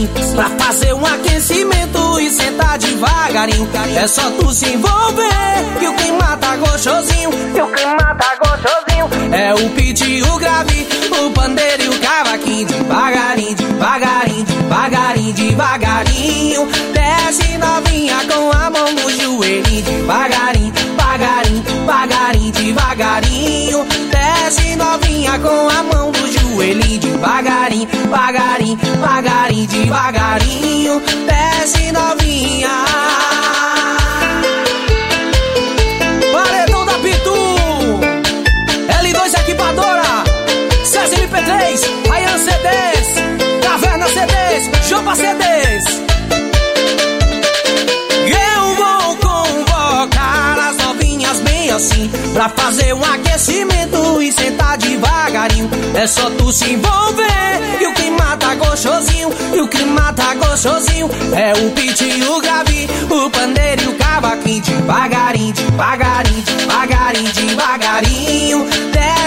assim, pra fazer um aquecimento e sentar devagarinho. É só tu se envolver que o clima tá gostosinho, que o clima tá gostosinho. É o pitch, o grave, o pandeiro e o cavaquinho. Devagarinho, devagarinho, devagarinho, devagarinho. Desce novinha com a mão no joelhinho. Devagarinho, devagarinho, devagarinho, devagarinho. Desce novinha com a mão no joelhinho. Devagarinho, devagarinho, devagarinho, devagarinho. Desce novinha. Paredão da Pitu, L2 Equipadora, César MP3, Ryan CDs, Caverna CDs, Jopa CDs. Eu vou convocar as novinhas bem assim, pra fazer um aquecimento e sentar devagarinho. É só tu se envolver que o clima tá gostosinho, e o clima tá gostosinho. É o pitch, o grave, o pandeiro e o cavaquinho. Devagarinho, devagarinho, devagarinho, devagarinho.